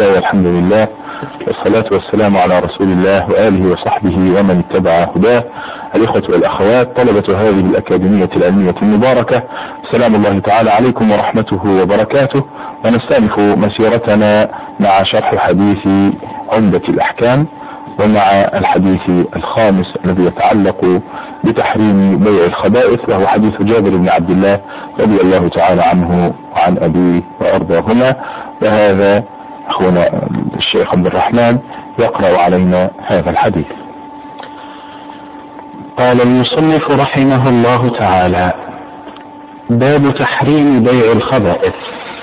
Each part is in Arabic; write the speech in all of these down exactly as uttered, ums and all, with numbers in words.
الله والحمد لله والصلاة والسلام على رسول الله وآله وصحبه ومن اتبع هداه. الإخوة والأخوات طلبة هذه الأكاديمية العلمية المباركة، سلام الله تعالى عليكم ورحمته وبركاته. ونستأنف مسيرتنا مع شرح حديث عمدة الأحكام، ومع الحديث الخامس الذي يتعلق بتحريم بيع الخبائث، وهو حديث جابر بن عبد الله رضي الله تعالى عنه وعن أبيه وأرضاهما. وهذا أخونا الشيخ عبد الرحمن يقرأ علينا هذا الحديث. قال المصنف رحمه الله تعالى: باب تحريم بيع الخبائث.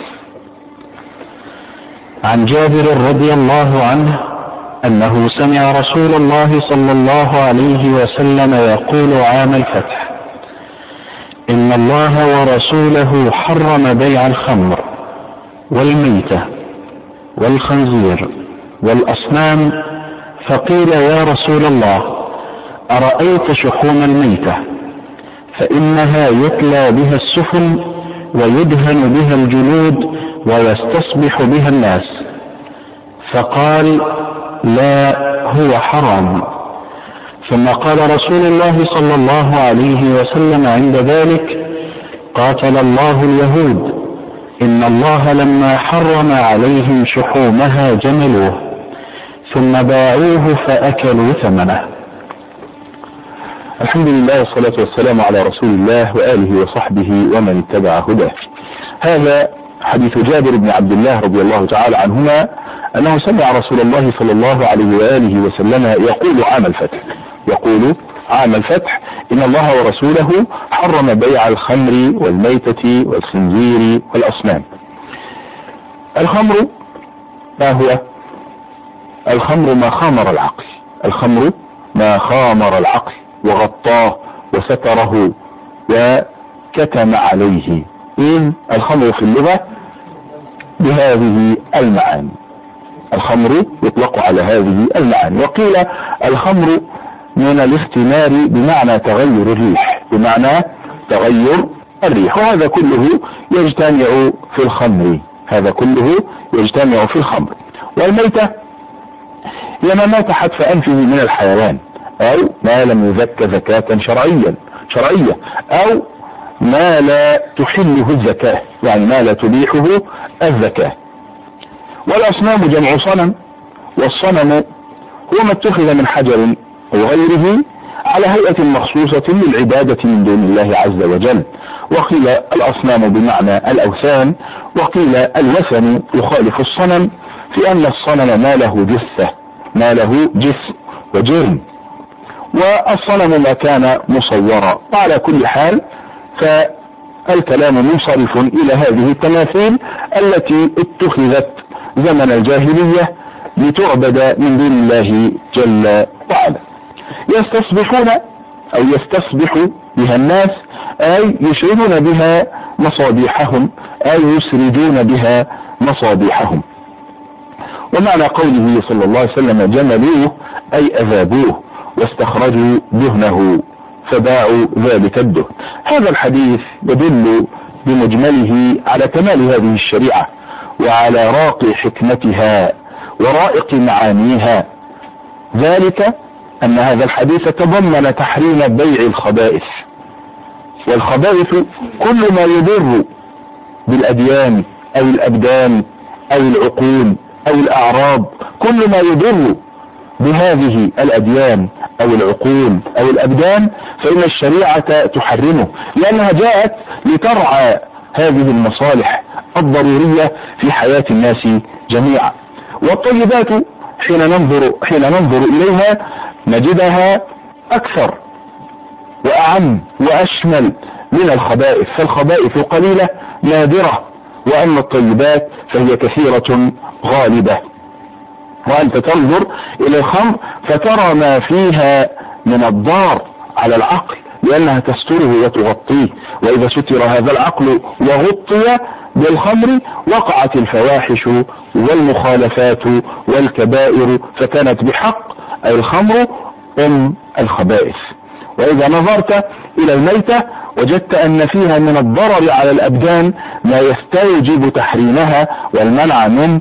عن جابر رضي الله عنه أنه سمع رسول الله صلى الله عليه وسلم يقول عام الفتح: إن الله ورسوله حرم بيع الخمر والميتة والخنزير والأصنام. فقيل: يا رسول الله، أرأيت شحوم الميتة؟ فإنها يتلى بها السفن ويدهن بها الجلود ويستصبح بها الناس. فقال: لا، هو حرام. ثم قال رسول الله صلى الله عليه وسلم عند ذلك: قاتل الله اليهود، إن الله لما حرم عليهم شحومها جملوه ثم باعوه فأكلوا ثمنه. الحمد لله والصلاة والسلام على رسول الله وآله وصحبه ومن اتبع هداه. هذا حديث جابر بن عبد الله رضي الله تعالى عنهما أنه سمع رسول الله صلى الله عليه وآله وسلم يقول عام الفتح يقول عام الفتح إن الله ورسوله حرم بيع الخمر والميتة والخنزير والأصنام. الخمر ما هو؟ الخمر ما خامر العقل الخمر ما خامر العقل وغطاه وستره وكتم عليه. إذ الخمر في اللغة بهذه المعاني، الخمر يطلق على هذه المعاني. وقيل الخمر من الاختمار بمعنى تغير الريح بمعنى تغير الريح وهذا كله يجتمع في الخمر هذا كله يجتمع في الخمر. والميتة هي ما مات حتف أنفه من الحيوان، أو ما لم يزك زكاة شرعيا شرعية أو ما لا تحله الزكاة، يعني ما لا تبيحه الزكاة. والأصنام جمع صنم، والصنم هو ما اتخذ من حجر أو غيره على هيئة مخصوصة للعبادة من دون الله عز وجل. وقيل الأصنام بمعنى الأوثان، وقيل الوثن يخالف الصنم في أن الصنم ما له جثة ما له جسم وجرم، والصنم ما كان مصورا. وعلى كل حال فالكلام منصرف إلى هذه التماثيل التي اتخذت زمن الجاهلية لتعبد من دون الله جل وعلا. يستصبحون أو يستصبح بها الناس، أي يشعلون بها مصابيحهم، أي يسردون بها مصابيحهم. ومعنى قوله صلى الله عليه وسلم جملوه أي أذابوه واستخرجوا دهنه فباعوا ذلك الدهن. هذا الحديث يدل بمجمله على كمال هذه الشريعة وعلى راقي حكمتها ورائق معانيها، ذلك أن هذا الحديث تضمن تحريم بيع الخبائث. والخبائث كل ما يضر بالأديان أو الأبدان أو العقول أو الأعراض، كل ما يضر بهذه الأديان أو العقول أو الأبدان فإن الشريعة تحرمه، لأنها جاءت لترعى هذه المصالح الضرورية في حياة الناس جميعا. والطيبات حين ننظر حين ننظر إليها نجدها أكثر وأعم وأشمل من الخبائث، فالخبائث قليلة نادرة، وأما الطيبات فهي كثيرة غالبة. وأنت تنظر إلى الخمر فترى ما فيها من الضار على العقل لأنها تستره وتغطيه، وإذا ستر هذا العقل وغطي بالخمر وقعت الفواحش والمخالفات والكبائر، فكانت بحق أي الخمر أم الخبائث. وإذا نظرت إلى الميتة وجدت أن فيها من الضرر على الأبدان ما يستوجب تحريمها والمنع من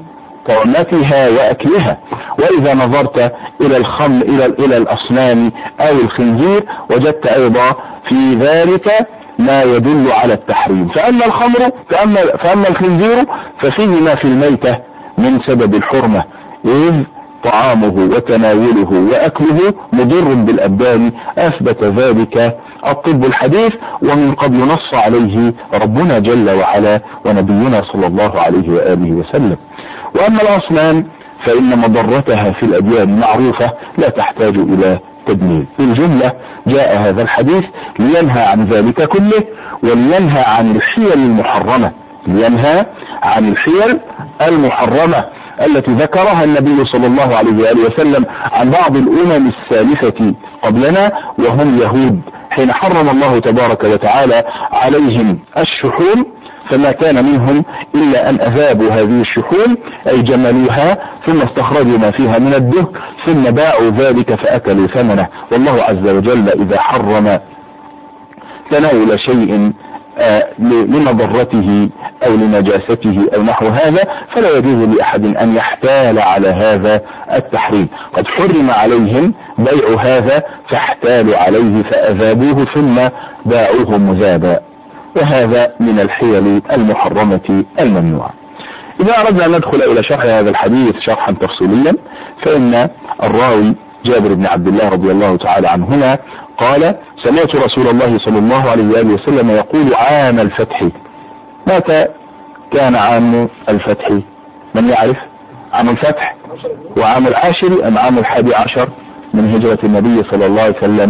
طعمتها وأكلها. وإذا نظرت إلى الخمر إلى إلى الأصنام أو الخنزير وجدت أيضا في ذلك ما يدل على التحريم. فأما الخمر فأما, فأما الخنزير ففيه ما في الميتة من سبب الحرمة، إذ طعامه وتناوله وأكله مضر بالأبدان، أثبت ذلك الطب الحديث، ومن قبل نص عليه ربنا جل وعلا ونبينا صلى الله عليه وآله وسلم. وأما الأصنام فإن مضرتها في الأديان معروفة لا تحتاج إلى تدمير. في الجملة جاء هذا الحديث لينهى عن ذلك كله، ولينهى عن الحيل المحرمة، لينهى عن الحيل المحرمة التي ذكرها النبي صلى الله عليه وآله وسلم عن بعض الأمم السالفة قبلنا وهم يهود، حين حرم الله تبارك وتعالى عليهم الشحوم، فما كان منهم إلا أن أذابوا هذه الشحوم أي جملوها ثم استخرجوا ما فيها من الدهن ثم باعوا ذلك فأكلوا ثمنه. والله عز وجل إذا حرم تناول شيء آه لمضرته أو لنجاسته أو نحو هذا فلا يجوز لأحد أن يحتال على هذا التحريم. قد حرم عليهم بيع هذا فاحتالوا عليه فأذابوه ثم باعوه مذابا، وهذا من الحيل المحرمة الممنوعة. إذا أردنا أن ندخل إلى شرح هذا الحديث شرحا تفصيليا فإن الراوي جابر بن عبد الله رضي الله تعالى عنهما قال: سمعت رسول الله صلى الله عليه وآله وسلم يقول عام الفتح. متى كان عام الفتح؟ من يعرف؟ عام الفتح وعام العاشر أم عام الحادي عشر من هجرة النبي صلى الله عليه وسلم؟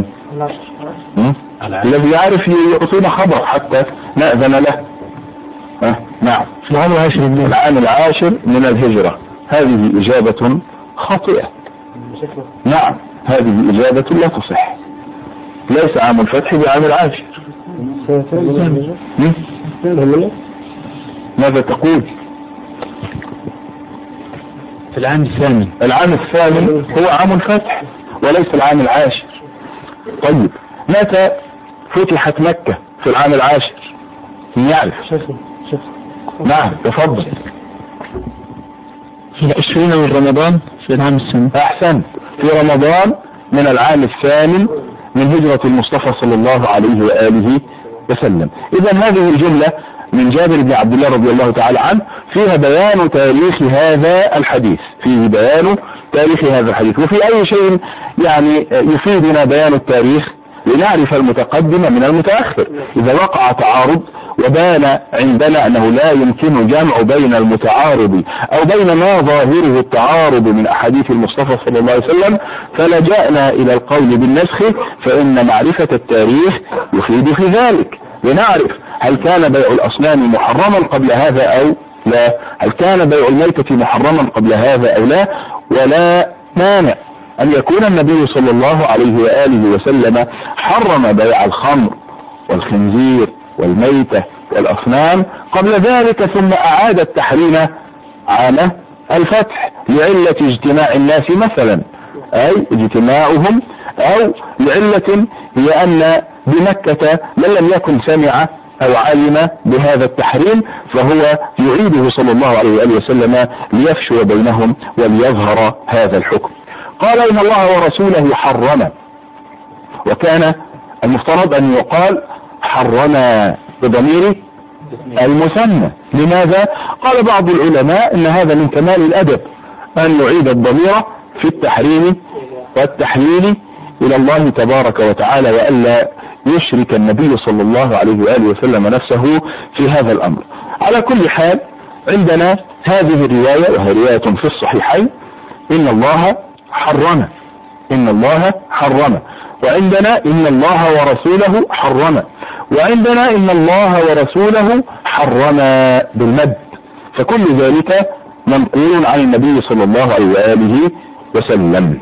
الذي يعرف يعطينا خبر حتى نأذن له. أه؟ نعم، العام العاشر من العام العاشر من الهجرة. هذه إجابة خاطئة. نعم، هذه إجابة لا تصح. ليس عام الفتح بعام العاشر. ماذا تقول؟ في العام الثامن. العام الثامن هو عام الفتح وليس العام العاشر. طيب، متى فتحت مكة في العام العاشر؟ من يعرف؟ نعم، تفضل. في العشرين من رمضان في العام الثامن. أحسن، في رمضان من العام الثامن من هجرة المصطفى صلى الله عليه وآله وسلم. إذا هذه الجملة من جابر بن عبد الله رضي الله تعالى عنه فيها بيان تاريخ هذا الحديث، فيه بيان تاريخ هذا الحديث. وفي أي شيء يعني يفيدنا بيان التاريخ لنعرف المتقدم من المتأخر. إذا وقع تعارض وبان عندنا أنه لا يمكن جمع بين المتعارض أو بين ما ظاهره التعارض من أحاديث المصطفى صلى الله عليه وسلم فلجأنا إلى القول بالنسخ، فإن معرفة التاريخ يفيد في ذلك، لنعرف هل كان بيع الأصنام محرما قبل هذا أو لا، هل كان بيع الميتة محرما قبل هذا أو لا. ولا مانع أن يكون النبي صلى الله عليه وآله وسلم حرم بيع الخمر والخنزير والميتة والأصنام قبل ذلك ثم أعاد التحريم عام الفتح لعلة اجتماع الناس مثلا، أي اجتماعهم، أو لعلة هي أن بمكة من لم يكن سمع أو علم بهذا التحريم فهو يعيده صلى الله عليه وآله وسلم ليفشو بينهم وليظهر هذا الحكم. قال: إن الله ورسوله حرم، وكان المفترض أن يقال حرم بضمير المثنى. لماذا؟ قال بعض العلماء إن هذا من كمال الأدب أن يعيد الضمير في التحريم والتحليل إلى الله تبارك وتعالى، وألا يشرك النبي صلى الله عليه وآله وسلم نفسه في هذا الأمر. على كل حال عندنا هذه الرواية، وهي رواية في الصحيحين: إن الله حرم، إن الله حرم، وعندنا إن الله ورسوله حرم، وعندنا إن الله ورسوله حرم بالمد، فكل ذلك منقول عن النبي صلى الله عليه وآله وسلم.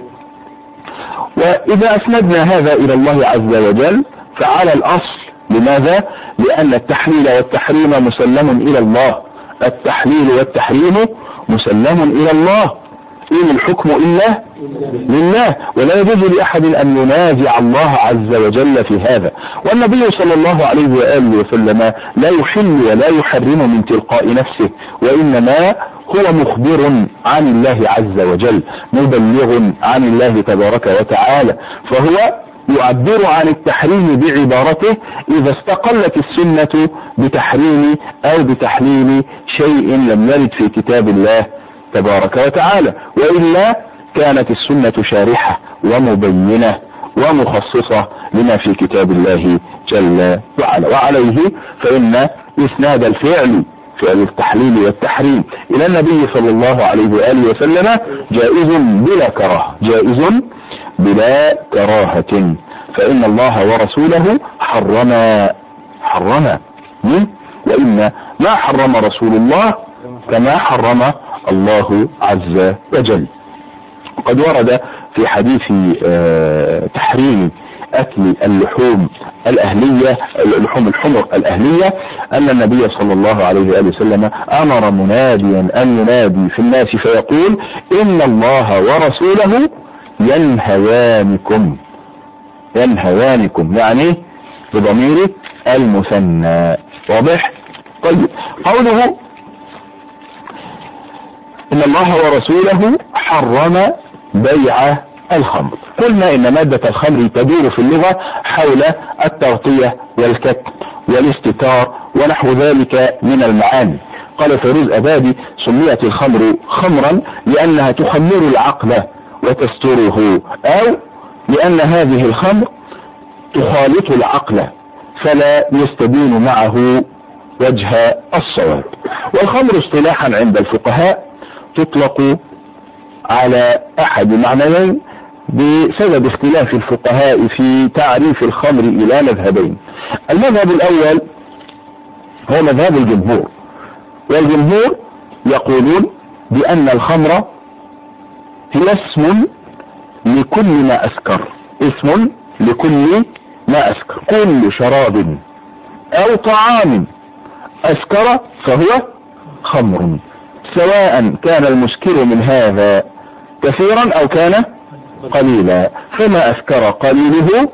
وإذا أسندنا هذا إلى الله عز وجل فعلى الأصل. لماذا؟ لأن التحليل والتحريم مسلم إلى الله، التحليل والتحريم مسلم إلى الله، إن الحكم إلا لله، ولا يجوز لأحد أن ينازع الله عز وجل في هذا. والنبي صلى الله عليه وآله وسلم لا يحل ولا يحرم من تلقاء نفسه، وإنما هو مخبر عن الله عز وجل مبلغ عن الله تبارك وتعالى، فهو يعبر عن التحريم بعبارته إذا استقلت السنة بتحريم أو بتحليل شيء لم يرد في كتاب الله تبارك وتعالى، وإلا كانت السنة شارحة ومبينة ومخصصة لما في كتاب الله جل وعلا. وعليه فإن إسناد الفعل فعل التحليل والتحريم إلى النبي صلى الله عليه وآله وسلم جائز بلا كراهة، جائز بلا كراهة، فإن الله ورسوله حرما حرما وإن ما حرم رسول الله كما حرم الله عز وجل. قد ورد في حديث تحريم أكل اللحوم الأهلية اللحوم الحمر الأهلية أن النبي صلى الله عليه وآله وسلم أمر مناديا أن ينادي في الناس فيقول إن الله ورسوله ينهيانكم ينهيانكم يعني بضمير المثنى. واضح؟ طيب، قوله إن الله ورسوله حرم بيع الخمر، قلنا إن مادة الخمر تدور في اللغة حول التغطية والكتم والاستتار ونحو ذلك من المعاني. قال فيروز أبادي سميت الخمر خمرا لأنها تخمر العقل وتستره، أو لأن هذه الخمر تخالط العقل فلا يستبين معه وجه الصواب. والخمر اصطلاحا عند الفقهاء تطلق على أحد معنيين بسبب اختلاف الفقهاء في تعريف الخمر إلى مذهبين. المذهب الأول هو مذهب الجمهور، والجمهور يقولون بأن الخمر هي اسم لكل ما أسكر، اسم لكل ما أسكر، كل شراب أو طعام أسكر فهو خمر، سواء كان المسكر من هذا كثيرا أو كان قليلا، فما أسكر قليله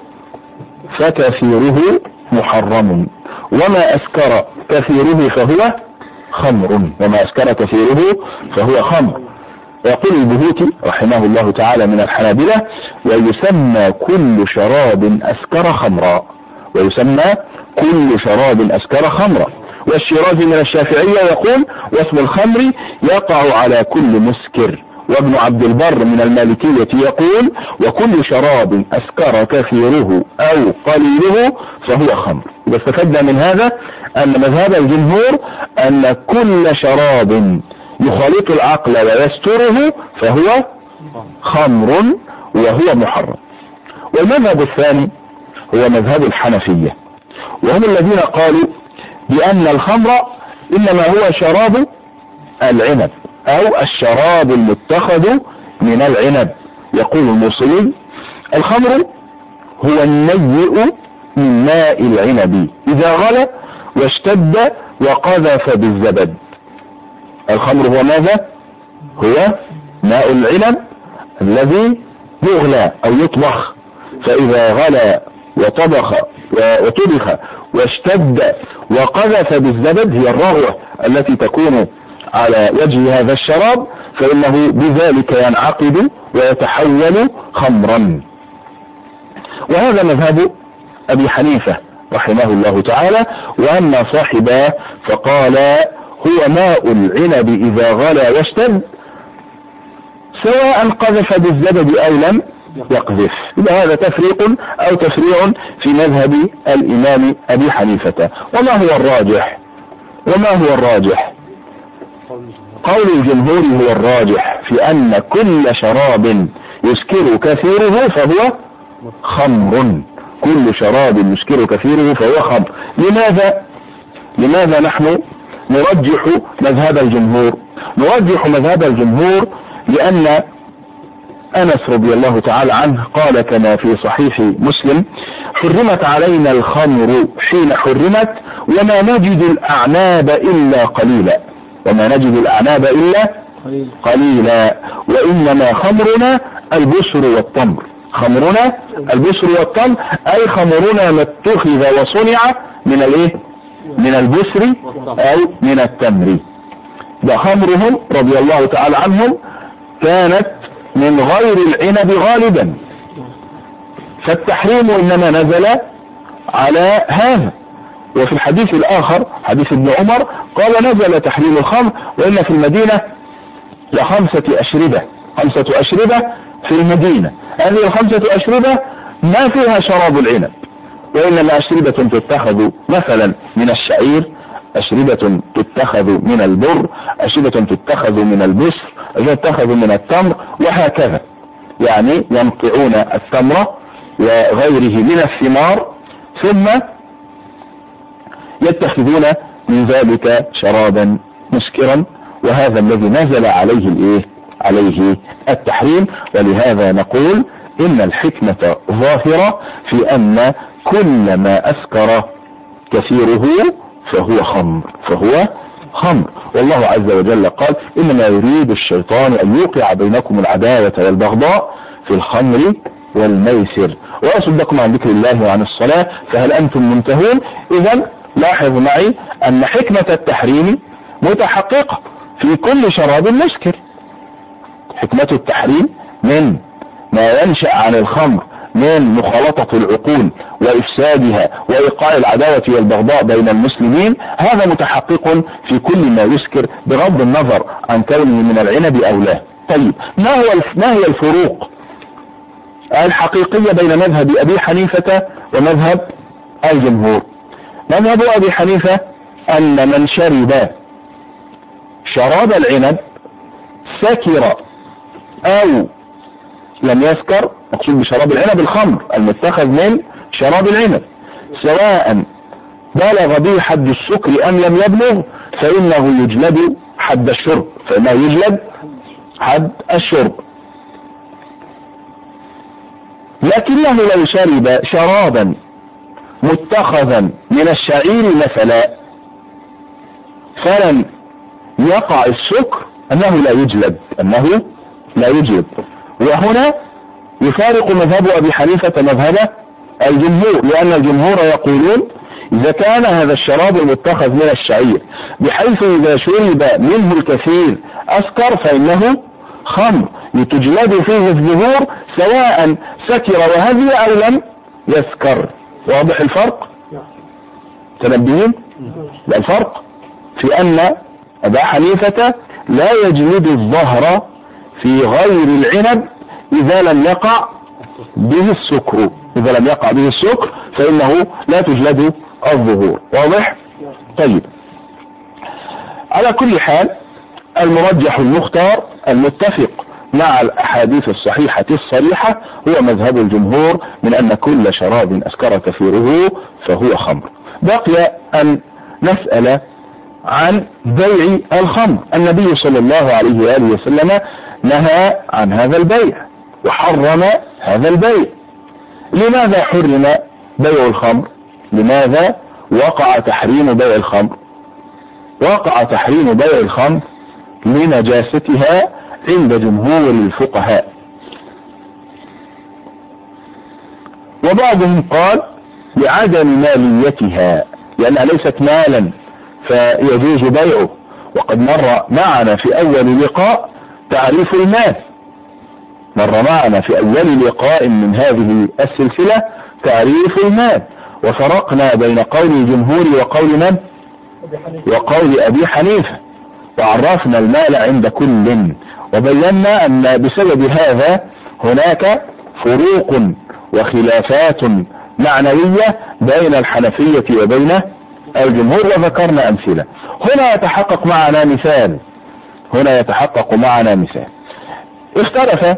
فكثيره محرم، وما أسكر كثيره فهو خمر، وما أسكر كثيره فهو خمر. ويقول البهوتي رحمه الله تعالى من الحنابلة ويسمى كل شراب أسكر خمرا، ويسمى كل شراب أسكر خمرا. والشيرازي من الشافعية يقول واسم الخمر يقع على كل مسكر. وابن عبد البر من المالكية يقول وكل شراب أسكر كثيره أو قليله فهو خمر. إذا استفدنا من هذا أن مذهب الجمهور أن كل شراب يخالط العقل ويستره فهو خمر وهو محرم. والمذهب الثاني هو مذهب الحنفية، وهم الذين قالوا بأن الخمر إنما هو شراب العنب أو الشراب المتخذ من العنب. يقول الموصلي الخمر هو النيء من ماء العنب إذا غلى واشتد وقذف بالزبد. الخمر هو ماذا؟ هو ماء العنب الذي يغلى أو يطبخ، فإذا غلى وطبخ وطبخ واشتد وقذف بالزبد هي الرغوة التي تكون على وجه هذا الشراب، فإنه بذلك ينعقد ويتحول خمرا. وهذا مذهب أبي حنيفة رحمه الله تعالى. وأما صاحباه فقال هو ماء العنب إذا غلى واشتد سواء قذف بالزبد أو لم يقذف. إذا هذا تفريق أو تفريع في مذهب الإمام أبي حنيفة. وما هو الراجح؟ وما هو الراجح؟ قول الجمهور هو الراجح في أن كل شراب يسكر كثيره فهو خمر، كل شراب يسكر كثيره فهو خمر. لماذا لماذا نحن نرجح مذهب الجمهور؟ نرجح مذهب الجمهور لأن أنس رضي الله تعالى عنه قال كما في صحيح مسلم حرمت علينا الخمر حين حرمت وما نجد الأعناب إلا قليلا، وما نجد الأعناب إلا قليلا، وإنما خمرنا البسر والتمر، خمرنا البسر والتمر أي خمرنا ما اتخذ وصنع من الايه؟ من البسر أو من التمر. ده خمرهم رضي الله تعالى عنهم كانت من غير العنب غالبا، فالتحريم انما نزل على هذا. وفي الحديث الاخر حديث ابن عمر قال نزل تحريم الخمر وان في المدينة لخمسة اشربة، خمسة اشربة في المدينة، هذه الخمسة اشربة ما فيها شراب العنب، وانما اشربة تتخذ مثلا من الشعير، أشربة تتخذ من البر، أشربة تتخذ من البسر، تتخذ من التمر، وهكذا. يعني ينقعون التمر وغيره من الثمار ثم يتخذون من ذلك شرابا مسكرا، وهذا الذي نزل عليه الايه عليه التحريم. ولهذا نقول ان الحكمة ظاهرة في ان كل ما اسكر كثيره فهو خمر فهو خمر والله عز وجل قال انما يريد الشيطان ان يوقع بينكم العداوة والبغضاء في الخمر والميسر ويصدكم عن ذكر الله وعن الصلاة فهل انتم منتهون. اذا لاحظ معي ان حكمة التحريم متحققة في كل شراب مسكر. حكمة التحريم من ما ينشأ عن الخمر من مخالطة العقول وإفسادها وإيقاع العداوة والبغضاء بين المسلمين، هذا متحقق في كل ما يسكر بغض النظر عن كونه من العنب أو لا. طيب ما هو ما هي الفروق الحقيقية بين مذهب أبي حنيفة ومذهب الجمهور؟ مذهب أبي حنيفة أن من شرب شراب العنب سكر أو لم يسكر، مقصود بشراب العنب الخمر المتخذ من شراب العنب، سواء بلغ به حد السكر أم لم يبلغ، فإنه يجلد حد الشرب فإنه يجلد حد الشرب. لكنه لو شرب شرابا متخذا من الشعير مثلا فلم يقع السكر أنه لا يجلد أنه لا يجلد. وهنا يفارق مذهب أبي حنيفة مذهب الجمهور، لأن الجمهور يقولون إذا كان هذا الشراب المتخذ من الشعير بحيث إذا شرب منه الكثير أسكر فإنه خمر يتجلد فيه الظهور سواء سكر وهدي أو لم يسكر. واضح الفرق؟ تنبهين؟ الفرق في أن أبا حنيفة لا يجلد الظهر في غير العنب إذا لم يقع به السكر، إذا لم يقع به السكر فإنه لا تجلد الظهور. واضح؟ طيب على كل حال المرجح المختار المتفق مع الأحاديث الصحيحة الصريحة هو مذهب الجمهور من أن كل شراب أسكر كثيره فهو خمر. بقي أن نسأل عن بيع الخمر. النبي صلى الله عليه وآله وسلم نهى عن هذا البيع وحرم هذا البيع. لماذا حرم بيع الخمر؟ لماذا وقع تحريم بيع الخمر؟ وقع تحريم بيع الخمر لنجاستها عند جمهور الفقهاء، وبعضهم قال لعدم ماليتها لأنها ليست مالا فيجوز بيعه. وقد مر معنا في أول لقاء تعريف المال، مر معنا في أول لقاء من هذه السلسلة تعريف المال، وفرقنا بين قول الجمهور وقول من؟ وقول أبي حنيفة، وعرفنا المال عند كل، وبينا أن بسبب هذا هناك فروق وخلافات معنوية بين الحنفية وبين الجمهور، وذكرنا أمثلة. هنا يتحقق معنا مثال هنا يتحقق معنا مثال اختلف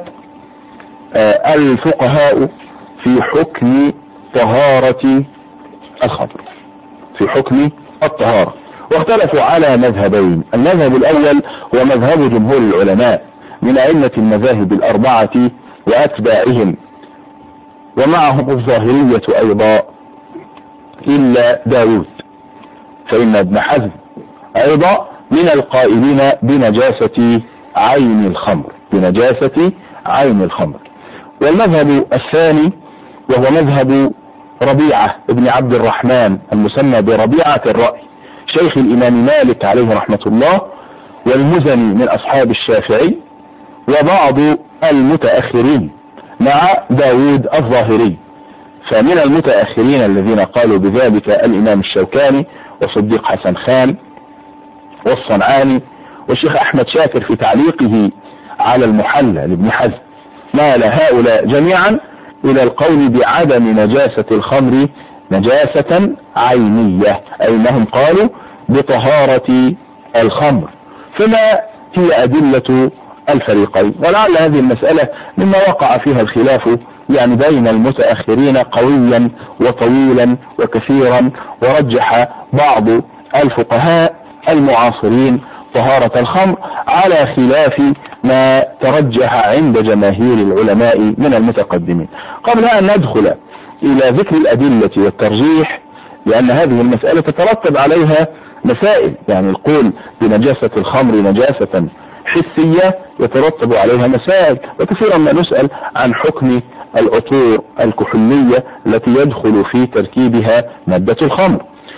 الفقهاء في حكم طهارة الخمر، في حكم الطهارة، واختلفوا على مذهبين. المذهب الأول هو مذهب جمهور العلماء من أئمة المذاهب الأربعة وأتباعهم، ومعهم الظاهرية أيضا إلا داود، فإن ابن حزم أيضا من القائلين بنجاسة عين الخمر بنجاسة عين الخمر. والمذهب الثاني وهو مذهب ربيعة ابن عبد الرحمن المسمى بربيعة الرأي، شيخ الإمام مالك عليه رحمة الله، والمزني من أصحاب الشافعي وبعض المتأخرين مع داود الظاهري. فمن المتأخرين الذين قالوا بذلك الإمام الشوكاني وصديق حسن خان والصنعاني والشيخ أحمد شاكر في تعليقه على المحلى لابن حزم. مال هؤلاء جميعا إلى القول بعدم نجاسة الخمر نجاسة عينية، أي أنهم قالوا بطهارة الخمر. فما هي أدلة الفريقين؟ ولعل هذه المسألة مما وقع فيها الخلاف يعني بين المتأخرين قويا وطويلا وكثيرا، ورجح بعض الفقهاء المعاصرين طهارة الخمر على خلاف ما ترجح عند جماهير العلماء من المتقدمين. قبل أن ندخل إلى ذكر الأدلة والترجيح، لأن هذه المسألة تترتب عليها مسائل، يعني القول بنجاسة الخمر نجاسة حسية يترتب عليها مسائل، وكثيرا ما نسأل عن حكم العطور الكحولية التي يدخل في تركيبها مادة الخمر.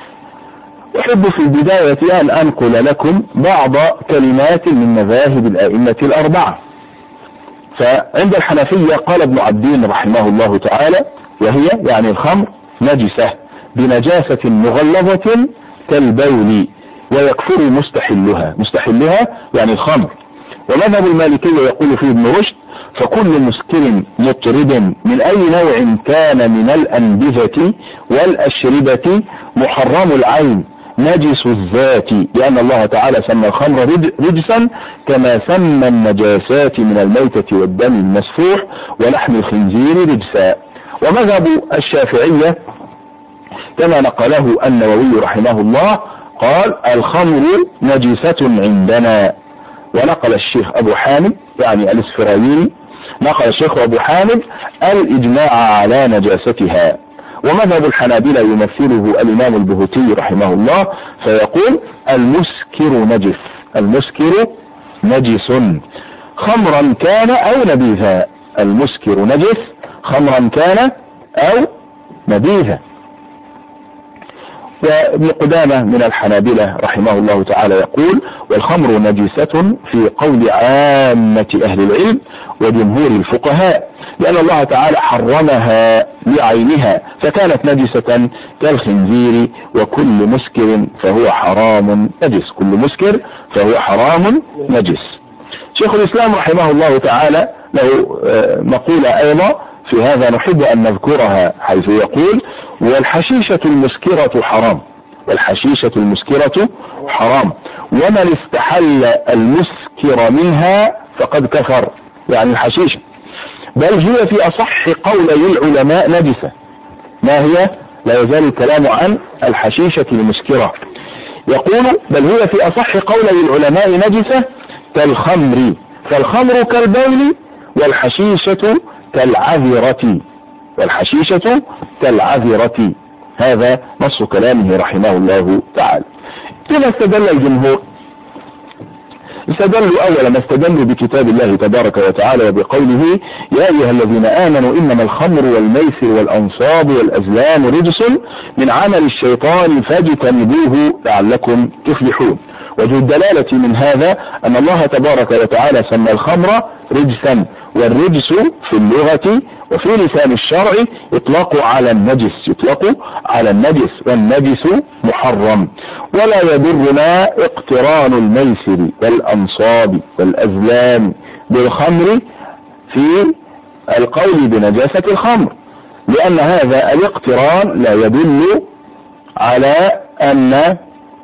أحب في البداية أن أنقل لكم بعض كلمات من مذاهب الأئمة الأربعة. فعند الحنفية قال ابن عبدين رحمه الله تعالى: وهي يعني الخمر نجسة بنجاسة مغلظة كالبول ويكفر مستحلها. مستحلها يعني الخمر. ومذهب المالكية يقول فيه ابن رشد: فكل مسكر مطرب من أي نوع كان من الأنبذة والأشربة محرم العين نجس الذات، لأن الله تعالى سمى الخمر رجسا كما سمى النجاسات من الميتة والدم المسفوح ولحم الخنزير رجسا. ومذهب الشافعية كما نقله النووي رحمه الله قال: الخمر نجسة عندنا. ونقل الشيخ أبو حامد يعني الإسفرايني نقل الشيخ أبو حامد الإجماع على نجاستها. ومذهب الحنابلة يمثله الإمام البهوتي رحمه الله فيقول: المسكر نجس. المسكر نجس خمرا كان أو نبيذا. المسكر نجس خمرا كان أو نبيذا. وابن قدامة من الحنابلة رحمه الله تعالى يقول: والخمر نجسة في قول عامة أهل العلم وجمهور الفقهاء، لأن الله تعالى حرمها لعينها فكانت نجسة كالخنزير، وكل مسكر فهو حرام نجس. كل مسكر فهو حرام نجس. شيخ الإسلام رحمه الله تعالى له مقولة أيضا في هذا نحب أن نذكرها، حيث يقول: والحشيشة المسكرة حرام. والحشيشة المسكرة حرام، ومن استحل المسكر منها فقد كفر. يعني الحشيشة بل هي في أصح قولي العلماء نجسة. ما هي؟ لا يزال الكلام عن الحشيشة المسكرة. يقول: بل هي في أصح قولي العلماء نجسة كالخمر، فالخمر كالبول والحشيشة كالعذرة. والحشيشة كالعذرة. هذا نص كلامه رحمه الله تعالى. كما استدل الجمهور؟ استدلوا أولا ما استدلوا بكتاب الله تبارك وتعالى وبقوله: يا أيها الذين آمنوا إنما الخمر والميسر والأنصاب والأزلام رجس من عمل الشيطان فاجتنبوه لعلكم تفلحون. وجه الدلالة من هذا أن الله تبارك وتعالى سمى الخمر رجسا، والرجس في اللغة وفي لسان الشرع يطلق على النجس. يطلق على النجس، والنجس محرم. ولا يضرنا اقتران الميسر والأنصاب والأزلام بالخمر في القول بنجاسة الخمر، لأن هذا الاقتران لا يدل على أن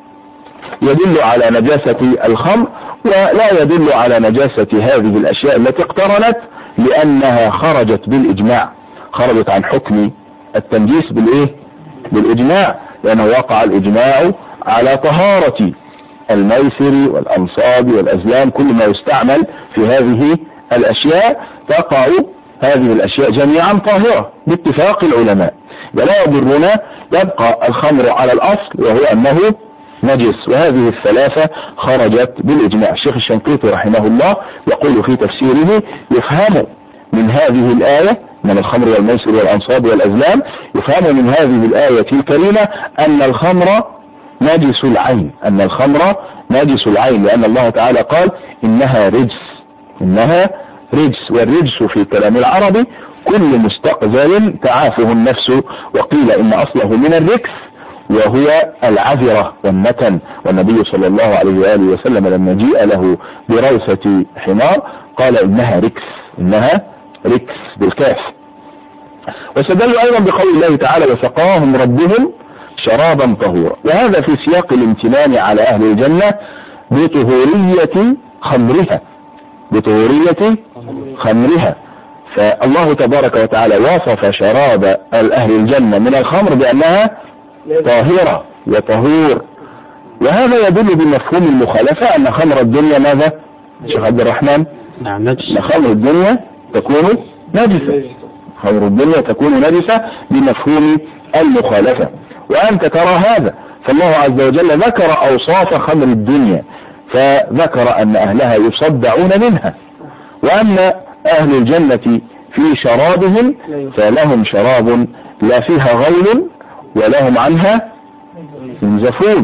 يدل على نجاسة الخمر، ولا يدل على نجاسة هذه الأشياء التي اقترنت، لأنها خرجت بالإجماع. خرجت عن حكم التنجيس بالإيه؟ بالإجماع، لأنه وقع الإجماع على طهارة الميسر والأنصاب والأزلام. كل ما يستعمل في هذه الأشياء تقع هذه الأشياء جميعا طاهرة باتفاق العلماء. ولا يضرنا يبقى الخمر على الأصل وهو أنه نجس، وهذه الثلاثة خرجت بالإجماع. الشيخ الشنقيطي رحمه الله يقول في تفسيره: يفهم من هذه الآية من الخمر والميسر والأنصاب والأزلام، يفهم من هذه الآية الكريمة أن الخمر نجس العين، أن الخمر نجس العين، لأن الله تعالى قال إنها رجس، إنها رجس. والرجس في كلام العربي كل مستقذر تعافه النفس، وقيل إن أصله من الركس وهو العذرة والنتن. والنبي صلى الله عليه وآله وسلم لما جيء له بروثة حمار قال إنها ركس، إنها ركس بالكاف. واستدلوا أيضا بقول الله تعالى وسقاهم ربهم شرابا طهورا، وهذا في سياق الامتنان على أهل الجنة بطهورية خمرها، بطهورية خمرها. فالله تبارك وتعالى وصف شراب أهل الجنة من الخمر بأنها طاهرة وطهور، وهذا يدل بمفهوم المخالفة أن خمر الدنيا ماذا؟ شيخ عبد الرحمن؟ نعم نجس. أن خمر الدنيا تكون نجسة، خمر الدنيا تكون نجسة بمفهوم المخالفة، وأنت ترى هذا. فالله عز وجل ذكر أوصاف خمر الدنيا، فذكر أن أهلها يصدعون منها، وأن أهل الجنة في شرابهم فلهم شراب لا فيها غول ولهم عنها ينزفون.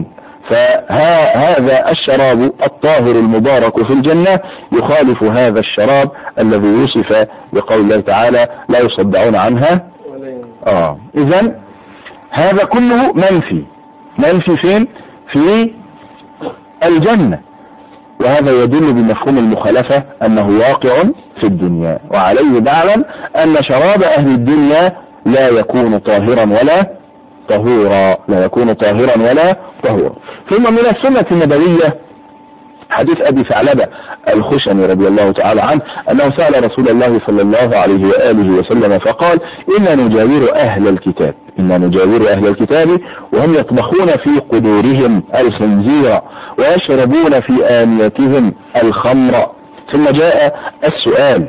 فهذا الشراب الطاهر المبارك في الجنة يخالف هذا الشراب الذي وصف بقول الله تعالى لا يصدعون عنها. آه. إذن هذا كله منفي، منفي فين؟ في الجنة، وهذا يدل بمفهوم المخالفة أنه واقع في الدنيا. وعليه نعلم أن شراب أهل الدنيا لا يكون طاهرا ولا طهورا، لا يكون طاهرا ولا طهورا. ثم من السنة النبوية حديث أبي ثعلبة الخشني رضي الله تعالى عنه أنه سأل رسول الله صلى الله عليه وآله وسلم فقال إنا نجاور أهل الكتاب، إنا نجاور أهل الكتاب وهم يطبخون في قدورهم الخنزير ويشربون في آنيتهم الخمر. ثم جاء السؤال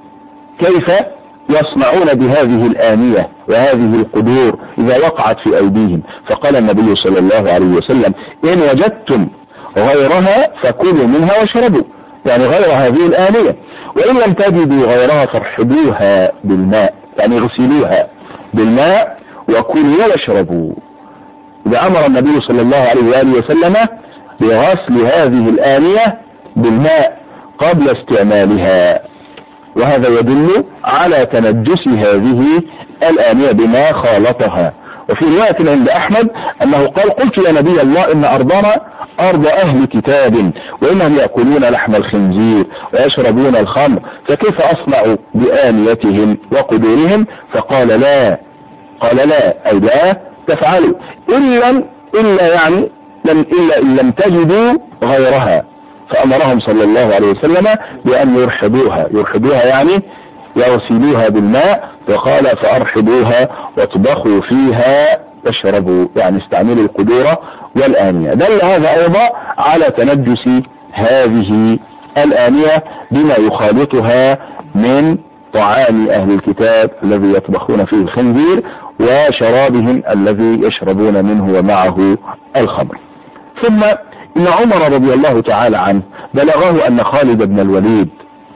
كيف يصنعون بهذه الآنية وهذه القدور إذا وقعت في أيديهم؟ فقال النبي صلى الله عليه وسلم إن وجدتم غيرها فكلوا منها واشربوا، يعني غير هذه الآنية، وإن لم تجدوا غيرها فارحبوها بالماء، يعني غسلوها بالماء وكلوا واشربوا. إذا أمر النبي صلى الله عليه وآله وسلم بغسل هذه الآنية بالماء قبل استعمالها، وهذا يدل على تنجس هذه الآنية بما خالطها. وفي رواية عند أحمد أنه قال قلت يا نبي الله إن أرضنا أرض أهل كتاب وإنهم يأكلون لحم الخنزير ويشربون الخمر، فكيف أصنع بآنيتهم وقدورهم؟ فقال لا، قال لا أي لا تفعلوا إلا إلا يعني لم إلا إن لم تجدوا غيرها. فأمرهم صلى الله عليه وسلم بأن يرحبوها، يرحبوها يعني يغسلوها بالماء، وقال فأرحبوها واطبخوا فيها واشربوا، يعني استعملوا القدور والآنية. دل هذا أيضا على تنجس هذه الآنية بما يخالطها من طعام أهل الكتاب الذي يطبخون فيه الخنزير وشرابهم الذي يشربون منه ومعه الخمر. ثم إن عمر رضي الله تعالى عنه بلغه أن خالد بن الوليد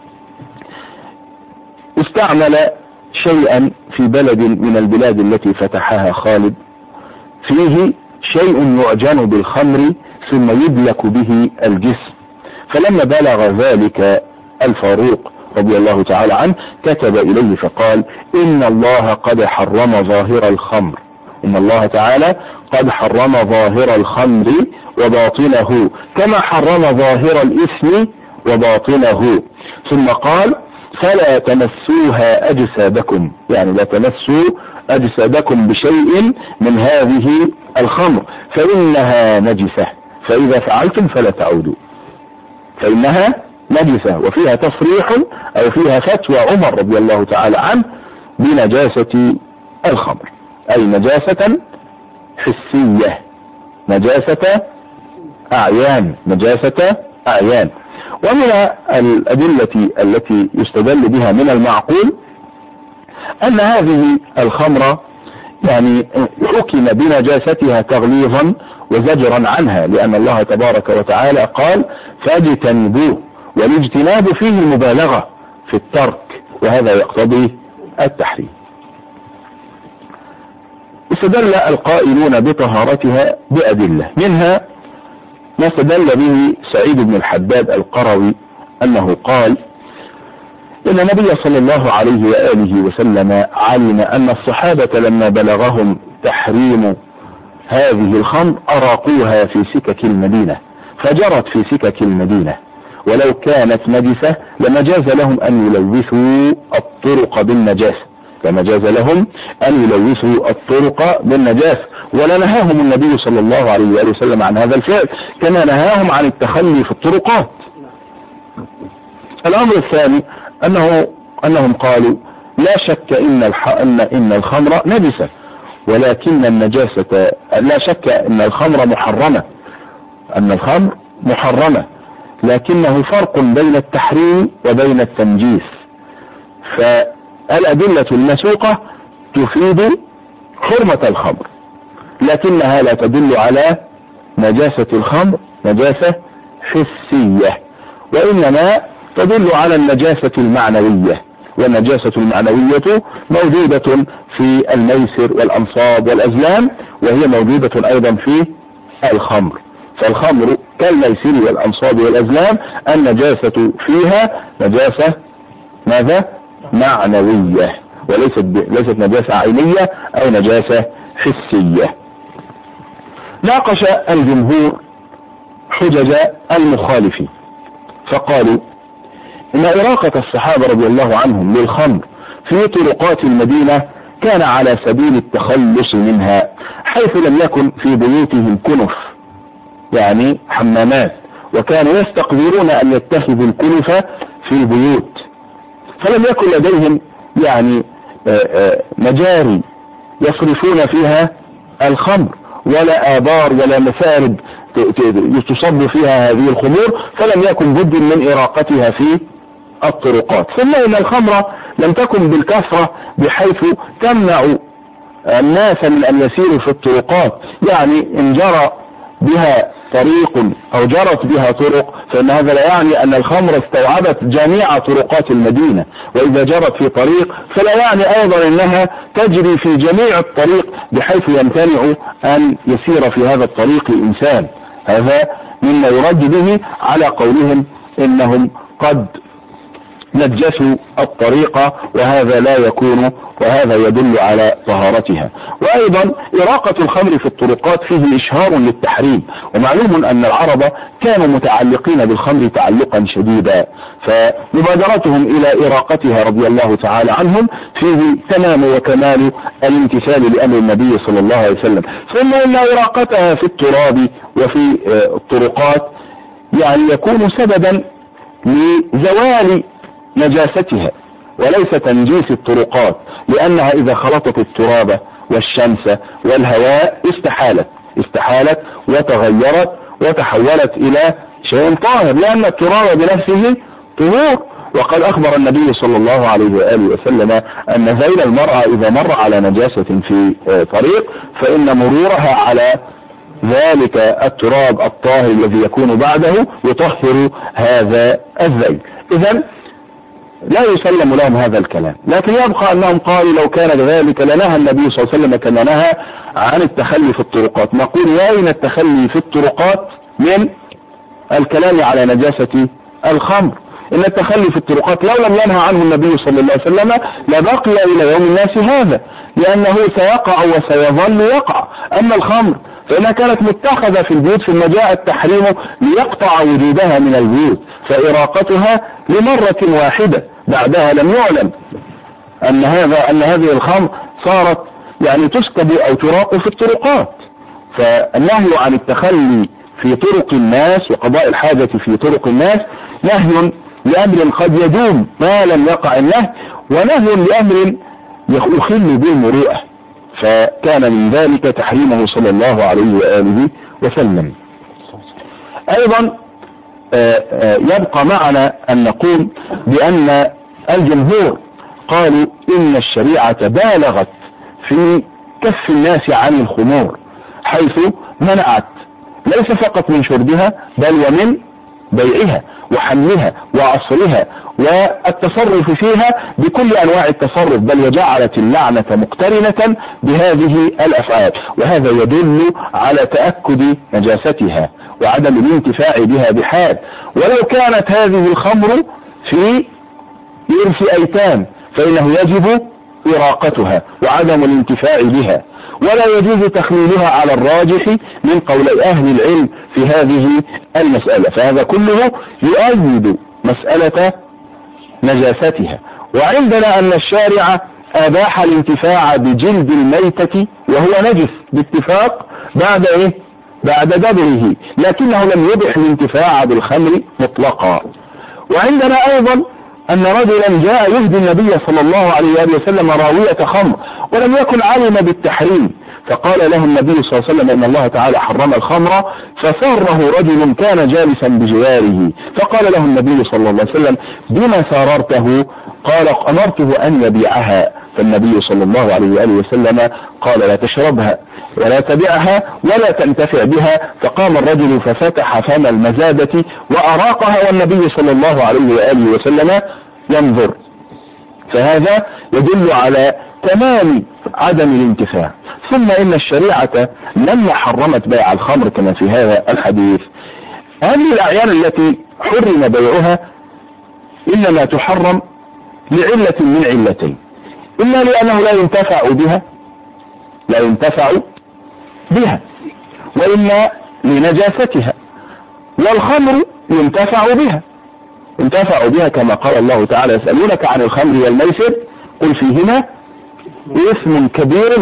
استعمل شيئا في بلد من البلاد التي فتحها خالد فيه شيء يعجن بالخمر ثم يدلك به الجسم، فلما بلغ ذلك الفاروق رضي الله تعالى عنه كتب إليه فقال إن الله قد حرم ظاهر الخمر، إن الله تعالى قد حرم ظاهر الخمر وباطنه كما حرم ظاهر الإثم وباطنه. ثم قال فلا تمسوها أجسادكم، يعني لا تمسوا أجسادكم بشيء من هذه الخمر فإنها نجسة، فإذا فعلتم فلا تعودوا، فإنها نجسة. وفيها تصريح أو فيها فتوى عمر رضي الله تعالى عنه بنجاسة الخمر، أي نجاسة حسية، نجاسة أعيان، نجاسة أعيان. ومن الأدلة التي يستدل بها من المعقول أن هذه الخمر يعني حكم بنجاستها تغليظا وزجرا عنها، لأن الله تبارك وتعالى قال فاجتنبوه، والاجتناب فيه المبالغة في الترك، وهذا يقتضي التحريم. استدل القائلون بطهارتها بأدلة، منها ما استدل به سعيد بن الحداد القروي أنه قال إن النبي صلى الله عليه وآله وسلم علم أن الصحابة لما بلغهم تحريم هذه الخمر أراقوها في سكك المدينة فجرت في سكك المدينة، ولو كانت نجسة لما جاز لهم أن يلوثوا الطرق بالنجاسة لما جاز لهم أن يلوثوا الطرق بالنجاسة ولنهاهم النبي صلى الله عليه وآله وسلم عن هذا الفعل كما نهاهم عن التخلي في الطرقات. الأمر الثاني أنه أنهم قالوا لا شك إن الح... أن إن الخمر نجسة، ولكن النجاسة لا شك أن الخمر محرمة أن الخمر محرمة لكنه فرق بين التحريم وبين التنجيس. فالأدلة المسوقة تفيد حرمة الخمر لكنها لا تدل على نجاسة الخمر نجاسة حسية، وإنما تدل على النجاسة المعنوية، والنجاسة المعنوية موجودة في الميسر والأنصاب والأزلام، وهي موجودة أيضا في الخمر. فالخمر كالميسر والأنصاب والأزلام النجاسة فيها نجاسة ماذا؟ معنوية، وليست ليست نجاسة عينية أو نجاسة حسية. ناقش الجمهور حجج المخالفين فقالوا إن إراقة الصحابة رضي الله عنهم للخمر في طرقات المدينة كان على سبيل التخلص منها، حيث لم يكن في بيوتهم كنف يعني حمامات، وكانوا يستقدرون أن يتخذوا الكنف في البيوت، فلم يكن لديهم يعني مجاري يصرفون فيها الخمر ولا آبار ولا مسارب تصب فيها هذه الخمور، فلم يكن بد من إراقتها في الطرقات. ثم إن الخمر لم تكن بالكثرة بحيث تمنع الناس من أن يسيروا في الطرقات، يعني إن جرى بها طريق أو جرت بها طرق فإن هذا لا يعني أن الخمر استوعبت جميع طرقات المدينة، وإذا جرت في طريق فلا يعني أيضا أنها تجري في جميع الطريق بحيث يمتنع أن يسير في هذا الطريق إنسان. هذا مما يرد به على قولهم إنهم قد نجسوا الطريقة، وهذا لا يكون، وهذا يدل على طهارتها. وأيضا إراقة الخمر في الطرقات فيه إشهار للتحريم، ومعلوم أن العرب كانوا متعلقين بالخمر تعلقا شديدا، فمبادرتهم إلى إراقتها رضي الله تعالى عنهم فيه تمام وكمال الامتثال لأمر النبي صلى الله عليه وسلم. ثم إن إراقتها في التراب وفي الطرقات يعني يكون سببا لزوال نجاستها وليس تنجيس الطرقات، لأنها إذا خلطت التراب والشمس والهواء استحالت استحالت وتغيرت وتحولت إلى شيء طاهر، لأن التراب بنفسه طهور. وقد أخبر النبي صلى الله عليه وآله وسلم أن ذيل المرأة إذا مر على نجاسة في طريق فإن مرورها على ذلك التراب الطاهر الذي يكون بعده يطهر هذا الذيل. إذن لا يسلم لهم هذا الكلام، لكن يبقى أنهم قالوا لو كان ذلك لنهى النبي صلى الله عليه وسلم كما نهى عن التخلي في الطرقات. نقول أين التخلي في الطرقات من الكلام على نجاسة الخمر؟ إن التخلي في الطرقات لو لم ينهى عنه النبي صلى الله عليه وسلم لبقي إلى يوم الناس هذا، لأنه سيقع وسيظل يقع. أما الخمر فإنها كانت متخذة في البيوت ثم جاء التحريم ليقطع وجودها من البيوت، فإراقتها لمرة واحدة، بعدها لم يعلم أن هذا أن هذه الخمر صارت يعني تسكب أو تراق في الطرقات. فالنهي عن التخلي في طرق الناس وقضاء الحاجة في طرق الناس نهي لأمر قد يدوم ما لم يقع النهي، ونهي لأمر يخل بالمروءة، فكان من ذلك تحريمه صلى الله عليه وآله وسلم. أيضا يبقى معنا أن نقول بأن الجمهور قالوا إن الشريعة بالغت في كف الناس عن الخمور، حيث منعت ليس فقط من شربها بل ومن بيعها وحملها وعصرها والتصرف فيها بكل انواع التصرف، بل وجعلت اللعنة مقترنة بهذه الافعال، وهذا يدل على تأكد نجاستها وعدم الانتفاع بها بحال. ولو كانت هذه الخمر في إرث ايتام فانه يجب إراقتها وعدم الانتفاع بها، ولا يجوز تخليلها على الراجح من قول اهل العلم في هذه المسألة. فهذا كله يؤيد مسألة نجاستها. وعندنا ان الشارع اباح الانتفاع بجلد الميتة وهو نجس باتفاق بعد ايه بعد دبره، لكنه لم يبح الانتفاع بالخمر مطلقا. وعندنا ايضا ان رجلا جاء يهدي النبي صلى الله عليه وسلم راوية خمر ولم يكن علم بالتحريم، فقال له النبي صلى الله عليه وسلم ان الله تعالى حرم الخمر، فسره رجل كان جالسا بجواره فقال له النبي صلى الله عليه وسلم بما ساررته؟ قال امرته ان يبيعها، فالنبي صلى الله عليه وآله وسلم قال لا تشربها ولا تبيعها ولا تنتفع بها. فقام الرجل ففتح فم المزادة وأراقها والنبي صلى الله عليه وآله وسلم ينظر. فهذا يدل على تمام عدم الانتفاع. ثم إن الشريعة لما حرمت بيع الخمر كما في هذا الحديث، هذه الأعيان التي حرم بيعها إنما تحرم لعلة من علتين: إما لأنه لا ينتفع بها لا ينتفع بها وإما لنجاستها. والخمر ينتفع بها ينتفع بها كما قال الله تعالى: يسألونك عن الخمر والميسر قل فيهما اسم كبير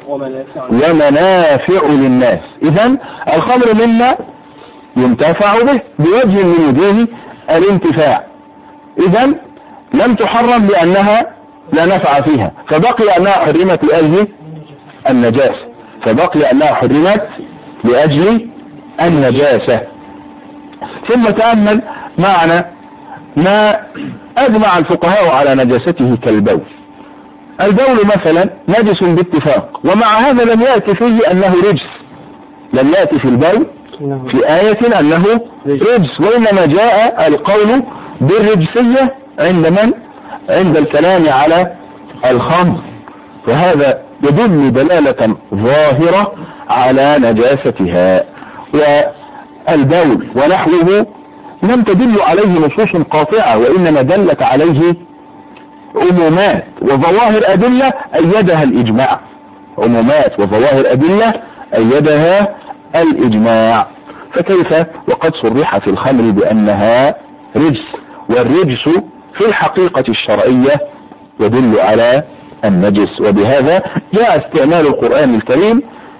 ومنافع للناس. إذن الخمر مما ينتفع به بوجه من وجوه الانتفاع، إذن لم تحرم لأنها لا نفع فيها، فبقي أنها حرمت لأجل النجاسة فبقي أنها حرمت لأجل النجاسة. ثم تأمل معنا ما أجمع الفقهاء على نجاسته كالبول. البول مثلا نجس باتفاق، ومع هذا لم يأتي فيه أنه رجس، لم يأتي في البول في آية أنه رجس، وإنما جاء القول بالرجسية عند من؟ عند الكلام على الخمر. وهذا يدل دلالة ظاهرة على نجاستها. والبول ونحوه لم تدل عليه نصوص قاطعة، وإنما دلت عليه عمومات وظواهر أدلة أيدها الإجماع عمومات وظواهر أدلة أيدها الإجماع. فكيف وقد صرح في الخمر بأنها رجس، والرجس في الحقيقة الشرعية يدل على النجس. وبهذا جاء استعمال القرآن الكريم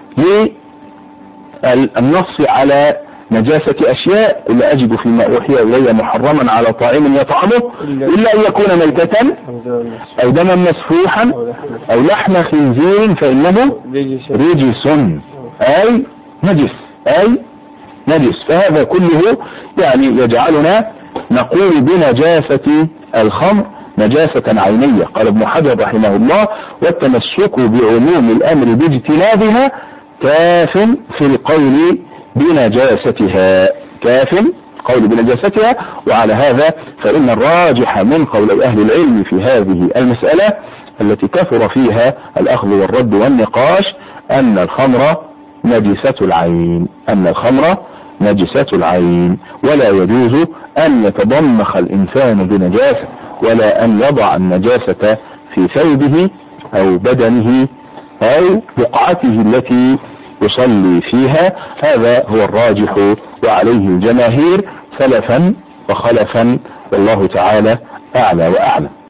للنص على نجاسة أشياء: إلا أجد فيما أوحي إلي محرما على طاعم يطعمه إلا أن يكون ميتة أو دما مسفوحا أو لحم خنزير فإنه رجس أي نجس أي نجس. فهذا كله يعني يجعلنا نقول بنجاسة الخمر نجاسة عينية. قال ابن حجر رحمه الله: والتمسك بعموم الأمر باجتنابها كاف في القول بنجاستها كاف قول بنجاستها. وعلى هذا فإن الراجح من قول أهل العلم في هذه المسألة التي كثر فيها الأخذ والرد والنقاش أن الخمر نجسة العين أن الخمر نجسة العين ولا يجوز أن يتضمخ الإنسان بنجاسة، ولا أن يضع النجاسة في ثوبه أو بدنه أو بقعته التي يصلي فيها. هذا هو الراجح وعليه الجماهير سلفا وخلفا، والله تعالى أعلى وأعلم.